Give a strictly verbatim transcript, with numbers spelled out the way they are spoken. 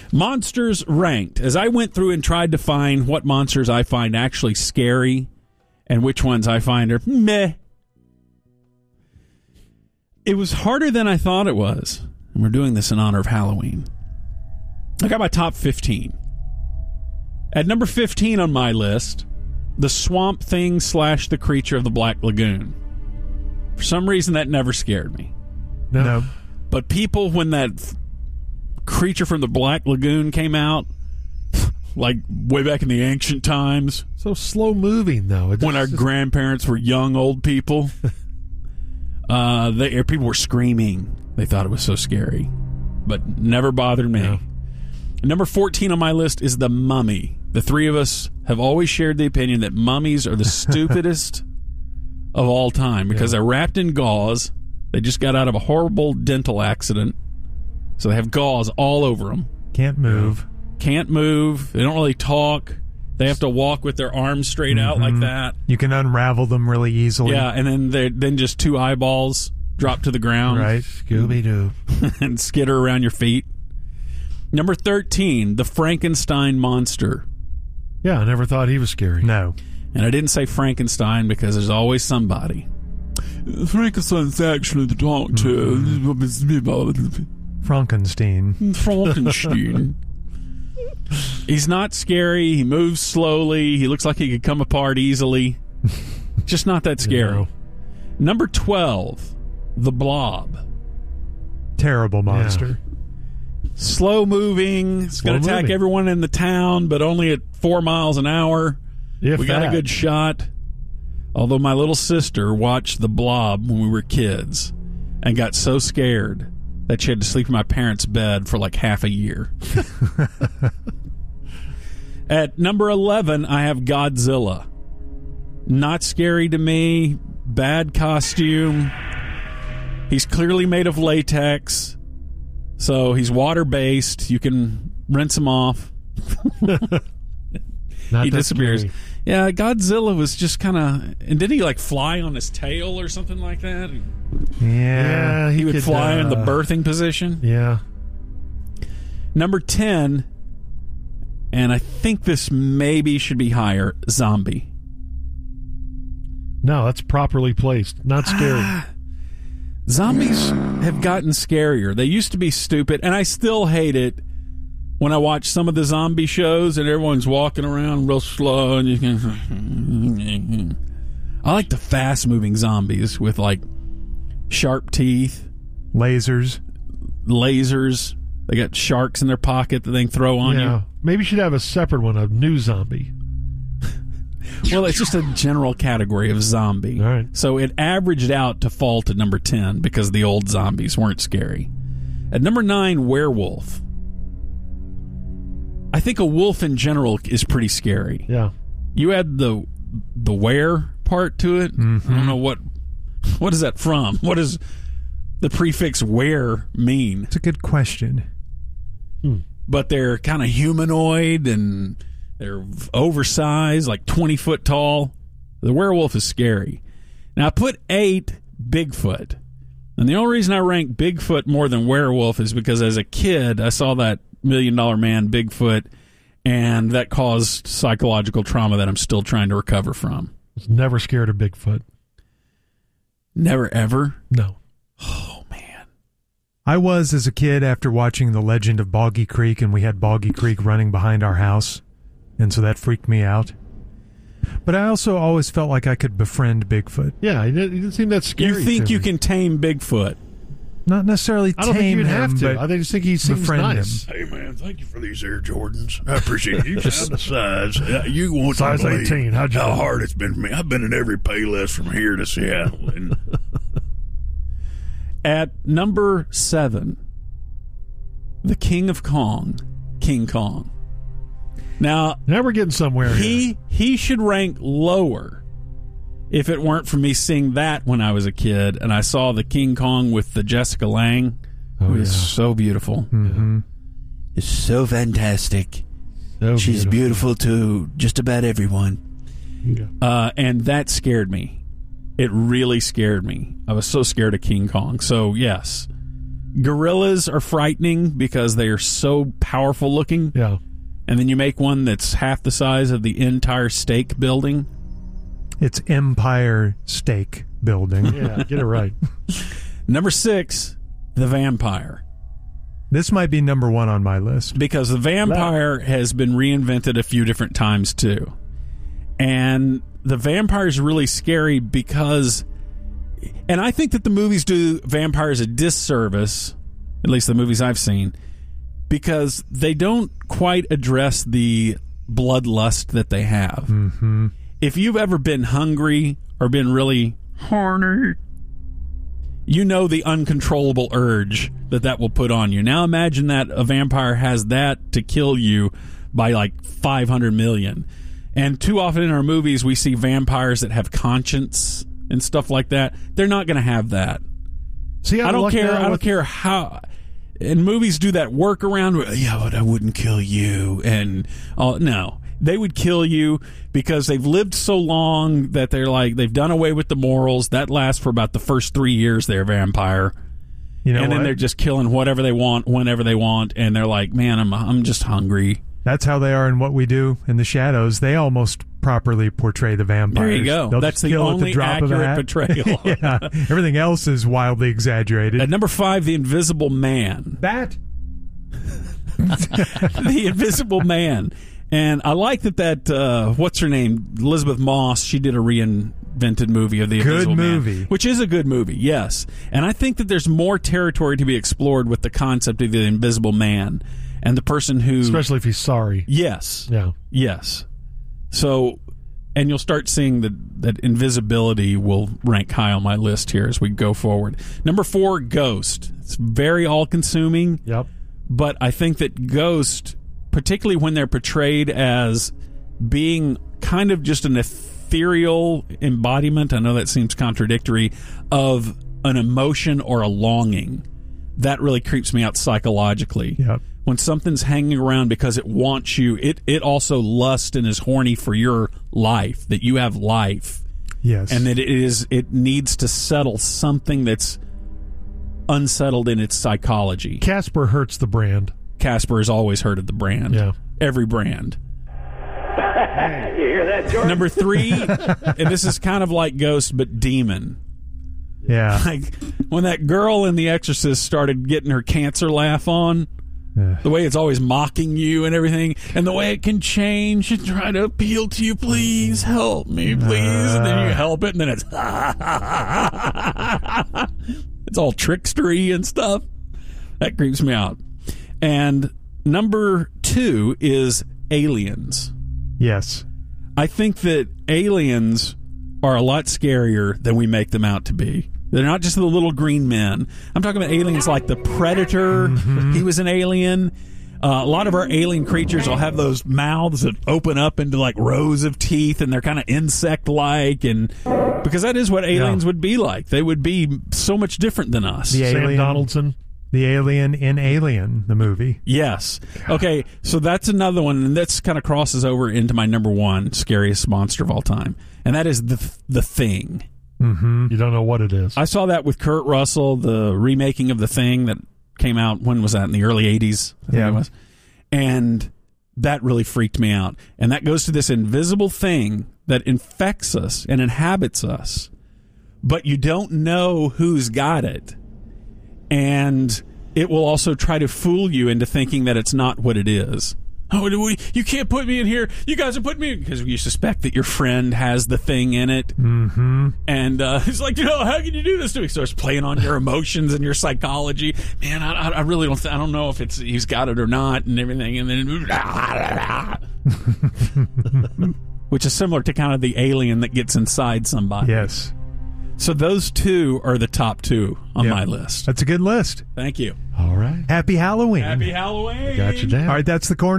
Monsters ranked. As I went through and tried to find what monsters I find actually scary and which ones I find are meh, it was harder than I thought it was. And we're doing this in honor of Halloween. I got my top fifteen. At number fifteen on my list, the Swamp Thing slash the Creature of the Black Lagoon. For some reason, that never scared me. No. no. But people, when that f- Creature from the Black Lagoon came out, like way back in the ancient times. So slow moving, though. When our grandparents were young, old people. uh, they, people were screaming. They thought it was so scary. But never bothered me. No. Number fourteen on my list is The Mummy. The three of us have always shared the opinion that mummies are the stupidest of all time because yeah. they're wrapped in gauze. They just got out of a horrible dental accident. So they have gauze all over them. Can't move. Can't move. They don't really talk. They have to walk with their arms straight mm-hmm. out like that. You can unravel them really easily. Yeah, and then they then just two eyeballs drop to the ground. Right. Scooby-Doo. And skitter around your feet. Number thirteen, the Frankenstein monster. Yeah, I never thought he was scary. No. And I didn't say Frankenstein because there's always somebody. Frankenstein's actually the doctor. Mm. Frankenstein. Frankenstein. He's not scary. He moves slowly. He looks like he could come apart easily. Just not that scary. No. Number twelve, the Blob. Terrible monster. Yeah. Slow moving. It's going to attack moving. everyone in the town, but only at four miles an hour. If we got that. a good shot. Although my little sister watched The Blob when we were kids and got so scared that she had to sleep in my parents' bed for like half a year. At number eleven, I have Godzilla. Not scary to me. Bad costume. He's clearly made of latex. So he's water-based. You can rinse him off. He disappears. Scary. Yeah, Godzilla was just kind of... And did he, like, fly on his tail or something like that? Yeah. yeah he, he would could, fly uh, in the birthing position. Yeah. Number ten, and I think this maybe should be higher, Zombie. No, that's properly placed. Not scary. Ah, zombies have gotten scarier. They used to be stupid, and I still hate it when I watch some of the zombie shows and everyone's walking around real slow and you can... I like the fast-moving zombies with, like, sharp teeth. Lasers. Lasers. They got sharks in their pocket that they can throw on yeah. you. Maybe you should have a separate one, a new zombie. Well, it's just a general category of zombie. All right. So it averaged out to fall to number ten because the old zombies weren't scary. At number nine, werewolf. I think a wolf in general is pretty scary. Yeah. You add the the were part to it. Mm-hmm. I don't know what what is that from? What does the prefix were mean? It's a good question. Hmm. But they're kind of humanoid and they're oversized, like twenty foot tall. The werewolf is scary. Now, I put eight Bigfoot. And the only reason I rank Bigfoot more than werewolf is because as a kid, I saw that Million Dollar Man Bigfoot, and that caused psychological trauma that I'm still trying to recover from. I was never scared of Bigfoot. Never, ever? No. Oh, man. I was as a kid after watching The Legend of Boggy Creek, and we had Boggy Creek running behind our house, and so that freaked me out. But I also always felt like I could befriend Bigfoot. Yeah, he didn't, he didn't seem that scary. You think to you me. can tame Bigfoot? Not necessarily I don't think tame you'd him, have to. but I just think he seems befriend nice. him. Hey, man, thank you for these Air Jordans. I appreciate you. Just the size. Yeah, you won't Size believe eighteen. How'd you how know? hard it's been for me. I've been in every Payless from here to Seattle. And At number seven, the King of Kong, King Kong. Now, now we're getting somewhere. He here. he should rank lower if it weren't for me seeing that when I was a kid, and I saw the King Kong with the Jessica Lange, Oh, who is yeah. so beautiful. Mm-hmm. it's so fantastic. So She's beautiful to just about everyone. Yeah. Uh, and that scared me. It really scared me. I was so scared of King Kong. So, yes, Gorillas are frightening because they are so powerful looking. Yeah. And then you make one that's half the size of the entire steak building. It's Empire State Building. Yeah, get it right. Number six, the vampire. This might be number one on my list. Because the vampire has been reinvented a few different times too. And the vampire is really scary because, and I think that the movies do vampires a disservice, at least the movies I've seen, because they don't quite address the bloodlust that they have. Mm-hmm. If you've ever been hungry or been really horny, you know the uncontrollable urge that that will put on you. Now imagine that a vampire has that to kill you by like five hundred million. And too often in our movies we see vampires that have conscience and stuff like that. They're not going to have that. See, I don't look care. now I don't with- care how. And movies do that workaround. Where, yeah, but I wouldn't kill you. And oh no, they would kill you because they've lived so long that they're like they've done away with the morals. That lasts for about the first three years. They're a vampire, You know and then what? they're just killing whatever they want, whenever they want. And they're like, man, I'm I'm just hungry. That's how they are in What We Do in the Shadows. They almost properly portray the vampires. There you go. They'll That's just the kill at only drop of a accurate hat. portrayal. Yeah, everything else is wildly exaggerated. At number five, the Invisible Man. that The Invisible Man. And I like that that, uh, what's her name? Elizabeth Moss, she did a reinvented movie of The Good Invisible movie. Man. Which is a good movie, yes. And I think that there's more territory to be explored with the concept of the Invisible Man. And the person who... especially if he's sorry. Yes. Yeah. Yes. So, and you'll start seeing that, that invisibility will rank high on my list here as we go forward. Number four, Ghost. It's very all-consuming. Yep. But I think that Ghost, particularly when they're portrayed as being kind of just an ethereal embodiment, I know that seems contradictory, of an emotion or a longing, that really creeps me out psychologically. Yep. When something's hanging around because it wants you, it, it also lusts and is horny for your life, that you have life, yes, and that it is it needs to settle something that's unsettled in its psychology. Casper hurts the brand. Casper has always heard of the brand. Yeah. Every brand. You hear that, George? Number three, and this is kind of like Ghost, but Demon. yeah. Like when that girl in The Exorcist started getting her cancer laugh on, Uh, the way it's always mocking you and everything, and the way it can change and try to appeal to you, please help me, please, and then you help it, and then it's it's all trickstery and stuff. That creeps me out. And number two is Aliens. yes. I think that aliens are a lot scarier than we make them out to be. They're not just the little green men. I'm talking about aliens like the Predator. Mm-hmm. He was an alien. Uh, a lot of our alien creatures will have those mouths that open up into like rows of teeth, and they're kind of insect-like, and because that is what aliens Yeah. would be like. They would be so much different than us. The Sam alien, Donaldson. the alien in Alien, the movie. Yes. Okay, so that's another one, and that's kind of crosses over into my number one scariest monster of all time, and that is the the Thing. Mm-hmm. You don't know what it is. I saw that with Kurt Russell, the remaking of The Thing that came out, when was that, in the early eighties? I think Yeah. it was. And that really freaked me out. And that goes to this invisible thing that infects us and inhabits us, but you don't know who's got it. And it will also try to fool you into thinking that it's not what it is. Oh, you can't put me in here. You guys are putting me in, because you suspect that your friend has the thing in it. Mm-hmm. And uh, it's like, you know, how can you do this to me? Starts playing on your emotions and your psychology. Man, I, I really don't. Th- I don't know if it's he's got it or not, and everything. And then, which is similar to kind of the alien that gets inside somebody. Yes. So those two are the top two on Yep. my list. That's a good list. Thank you. All right. Happy Halloween. Happy Halloween. Got you down. All right, that's the corner.